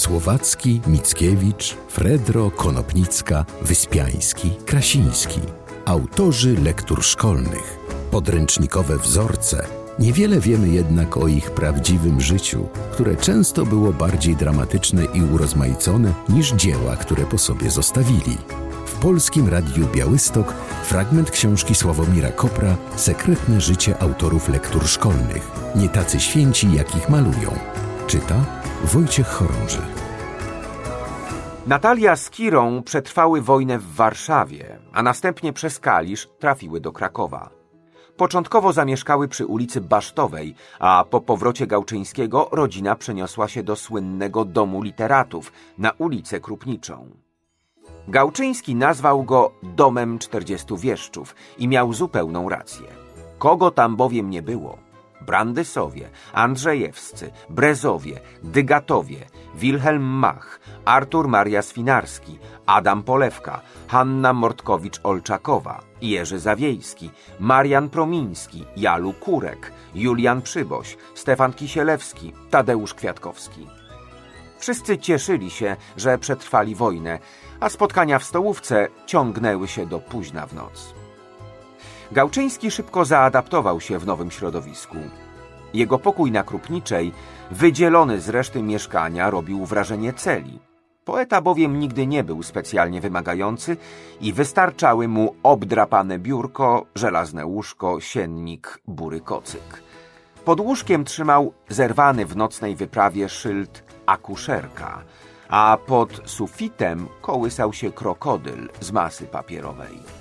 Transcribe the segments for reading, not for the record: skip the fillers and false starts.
Słowacki, Mickiewicz, Fredro, Konopnicka, Wyspiański, Krasiński. Autorzy lektur szkolnych. Podręcznikowe wzorce. Niewiele wiemy jednak o ich prawdziwym życiu, które często było bardziej dramatyczne i urozmaicone niż dzieła, które po sobie zostawili. W Polskim Radiu Białystok fragment książki Sławomira Kopra Sekretne życie autorów lektur szkolnych. Nie tacy święci, jak ich malują. Czyta Wojciech Chorąży. Natalia z Kirą przetrwały wojnę w Warszawie, a następnie przez Kalisz trafiły do Krakowa. Początkowo zamieszkały przy ulicy Basztowej, a po powrocie Gałczyńskiego rodzina przeniosła się do słynnego Domu Literatów na ulicę Krupniczą. Gałczyński nazwał go Domem 40 Wieszczów i miał zupełną rację. Kogo tam bowiem nie było? Brandysowie, Andrzejewscy, Brezowie, Dygatowie, Wilhelm Mach, Artur Maria Swinarski, Adam Polewka, Hanna Mortkowicz-Olczakowa, Jerzy Zawiejski, Marian Promiński, Jalu Kurek, Julian Przyboś, Stefan Kisielewski, Tadeusz Kwiatkowski. Wszyscy cieszyli się, że przetrwali wojnę, a spotkania w stołówce ciągnęły się do późna w noc. Gałczyński szybko zaadaptował się w nowym środowisku. Jego pokój na Krupniczej, wydzielony z reszty mieszkania, robił wrażenie celi. Poeta bowiem nigdy nie był specjalnie wymagający i wystarczały mu obdrapane biurko, żelazne łóżko, siennik, bury kocyk. Pod łóżkiem trzymał zerwany w nocnej wyprawie szyld akuszerka, a pod sufitem kołysał się krokodyl z masy papierowej.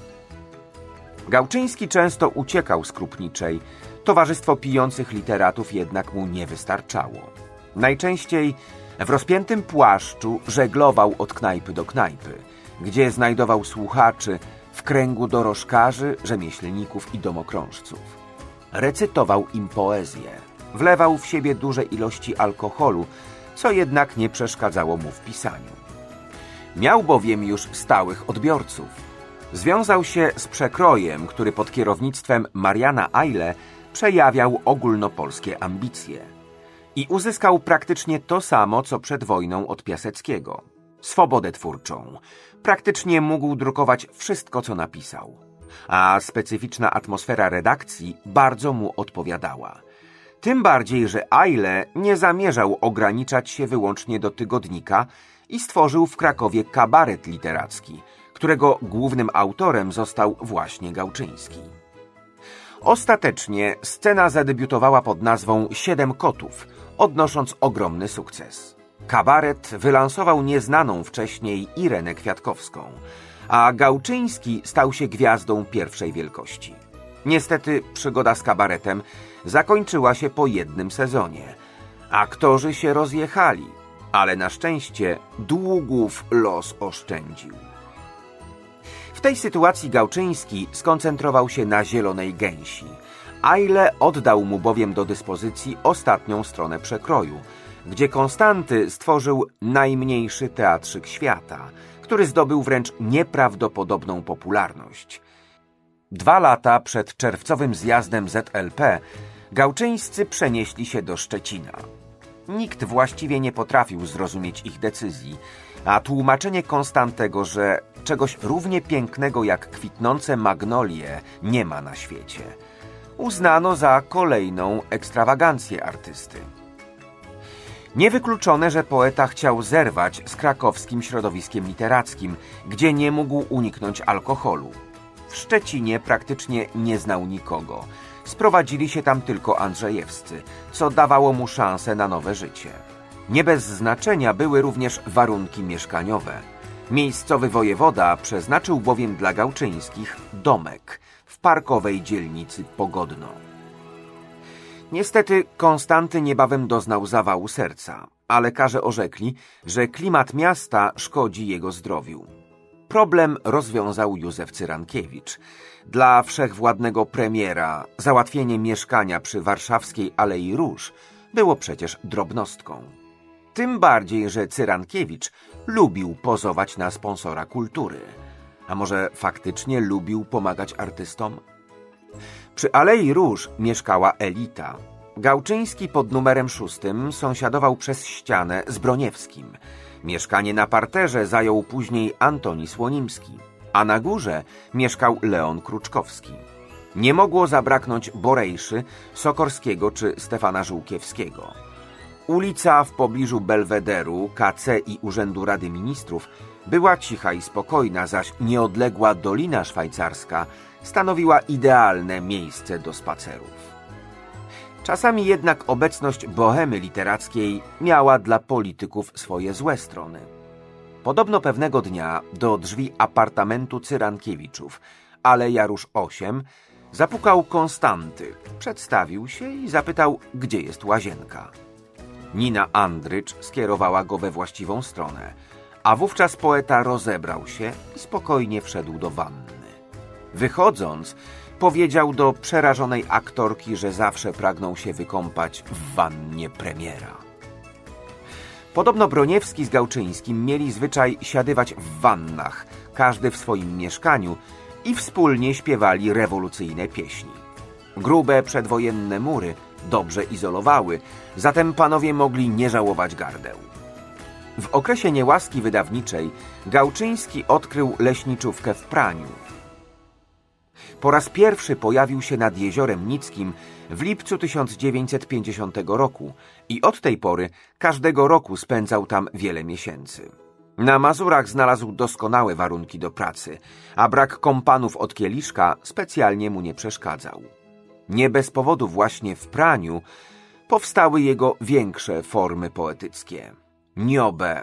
Gałczyński często uciekał z Krupniczej, towarzystwo pijących literatów jednak mu nie wystarczało. Najczęściej w rozpiętym płaszczu żeglował od knajpy do knajpy, gdzie znajdował słuchaczy w kręgu dorożkarzy, rzemieślników i domokrążców. Recytował im poezję, wlewał w siebie duże ilości alkoholu, co jednak nie przeszkadzało mu w pisaniu. Miał bowiem już stałych odbiorców. Związał się z Przekrojem, który pod kierownictwem Mariana Eile przejawiał ogólnopolskie ambicje. I uzyskał praktycznie to samo, co przed wojną od Piaseckiego. Swobodę twórczą. Praktycznie mógł drukować wszystko, co napisał. A specyficzna atmosfera redakcji bardzo mu odpowiadała. Tym bardziej, że Eile nie zamierzał ograniczać się wyłącznie do tygodnika i stworzył w Krakowie kabaret literacki, którego głównym autorem został właśnie Gałczyński. Ostatecznie scena zadebiutowała pod nazwą Siedem Kotów, odnosząc ogromny sukces. Kabaret wylansował nieznaną wcześniej Irenę Kwiatkowską, a Gałczyński stał się gwiazdą pierwszej wielkości. Niestety przygoda z kabaretem zakończyła się po jednym sezonie. Aktorzy się rozjechali, ale na szczęście długów los oszczędził. W tej sytuacji Gałczyński skoncentrował się na Zielonej Gęsi. Eile oddał mu bowiem do dyspozycji ostatnią stronę Przekroju, gdzie Konstanty stworzył najmniejszy teatrzyk świata, który zdobył wręcz nieprawdopodobną popularność. 2 lata przed czerwcowym zjazdem ZLP Gałczyńscy przenieśli się do Szczecina. Nikt właściwie nie potrafił zrozumieć ich decyzji, a tłumaczenie Konstantego, że czegoś równie pięknego jak kwitnące magnolie nie ma na świecie, uznano za kolejną ekstrawagancję artysty. Niewykluczone, że poeta chciał zerwać z krakowskim środowiskiem literackim, gdzie nie mógł uniknąć alkoholu. W Szczecinie praktycznie nie znał nikogo. Sprowadzili się tam tylko Andrzejewscy, co dawało mu szansę na nowe życie. Nie bez znaczenia były również warunki mieszkaniowe. Miejscowy wojewoda przeznaczył bowiem dla Gałczyńskich domek w parkowej dzielnicy Pogodno. Niestety Konstanty niebawem doznał zawału serca, a lekarze orzekli, że klimat miasta szkodzi jego zdrowiu. Problem rozwiązał Józef Cyrankiewicz. Dla wszechwładnego premiera załatwienie mieszkania przy warszawskiej Alei Róż było przecież drobnostką. Tym bardziej, że Cyrankiewicz lubił pozować na sponsora kultury. A może faktycznie lubił pomagać artystom? Przy Alei Róż mieszkała elita. Gałczyński pod numerem 6 sąsiadował przez ścianę z Broniewskim. Mieszkanie na parterze zajął później Antoni Słonimski, a na górze mieszkał Leon Kruczkowski. Nie mogło zabraknąć Borejszy, Sokorskiego czy Stefana Żółkiewskiego. Ulica w pobliżu Belwederu, KC i Urzędu Rady Ministrów była cicha i spokojna, zaś nieodległa Dolina Szwajcarska stanowiła idealne miejsce do spacerów. Czasami jednak obecność bohemy literackiej miała dla polityków swoje złe strony. Podobno pewnego dnia do drzwi apartamentu Cyrankiewiczów, Aleja Róż 8, zapukał Konstanty, przedstawił się i zapytał, gdzie jest łazienka. Nina Andrycz skierowała go we właściwą stronę, a wówczas poeta rozebrał się i spokojnie wszedł do wanny. Wychodząc, powiedział do przerażonej aktorki, że zawsze pragnął się wykąpać w wannie premiera. Podobno Broniewski z Gałczyńskim mieli zwyczaj siadywać w wannach, każdy w swoim mieszkaniu, i wspólnie śpiewali rewolucyjne pieśni. Grube przedwojenne mury dobrze izolowały, zatem panowie mogli nie żałować gardeł. W okresie niełaski wydawniczej Gałczyński odkrył leśniczówkę w Praniu. Po raz pierwszy pojawił się nad Jeziorem Nickim w lipcu 1950 roku i od tej pory każdego roku spędzał tam wiele miesięcy. Na Mazurach znalazł doskonałe warunki do pracy, a brak kompanów od kieliszka specjalnie mu nie przeszkadzał. Nie bez powodu właśnie w Praniu powstały jego większe formy poetyckie. Niobę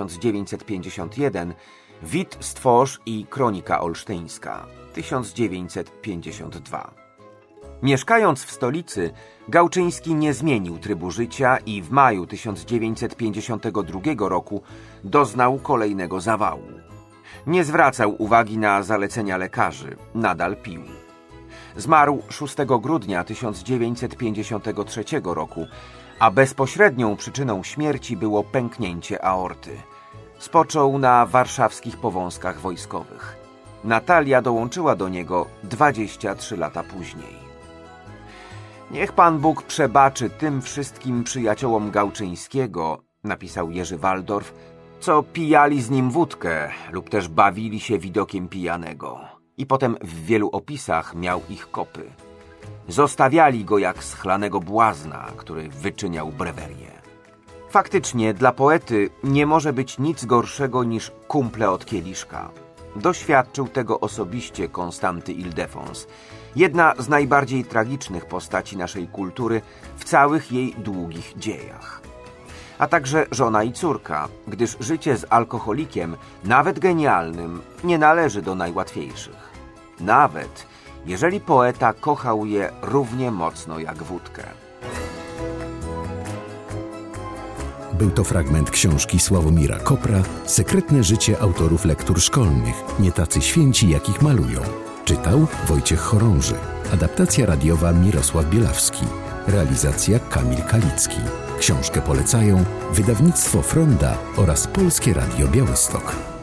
1951, Wit Stworz i Kronika Olsztyńska 1952. Mieszkając w stolicy, Gałczyński nie zmienił trybu życia i w maju 1952 roku doznał kolejnego zawału. Nie zwracał uwagi na zalecenia lekarzy, nadal pił. Zmarł 6 grudnia 1953 roku, a bezpośrednią przyczyną śmierci było pęknięcie aorty. Spoczął na warszawskich Powązkach Wojskowych. Natalia dołączyła do niego 23 lata później. Niech Pan Bóg przebaczy tym wszystkim przyjaciołom Gałczyńskiego, napisał Jerzy Waldorf, co pijali z nim wódkę lub też bawili się widokiem pijanego. I potem w wielu opisach miał ich kopy. Zostawiali go jak schlanego błazna, który wyczyniał brewerię. Faktycznie dla poety nie może być nic gorszego niż kumple od kieliszka. Doświadczył tego osobiście Konstanty Ildefons, jedna z najbardziej tragicznych postaci naszej kultury w całych jej długich dziejach. A także żona i córka, gdyż życie z alkoholikiem, nawet genialnym, nie należy do najłatwiejszych. Nawet jeżeli poeta kochał je równie mocno jak wódkę. Był to fragment książki Sławomira Kopra Sekretne życie autorów lektur szkolnych, nie tacy święci, jakich malują. Czytał Wojciech Chorąży. Adaptacja radiowa Mirosław Bielawski. Realizacja Kamil Kalicki. Książkę polecają wydawnictwo Fronda oraz Polskie Radio Białystok.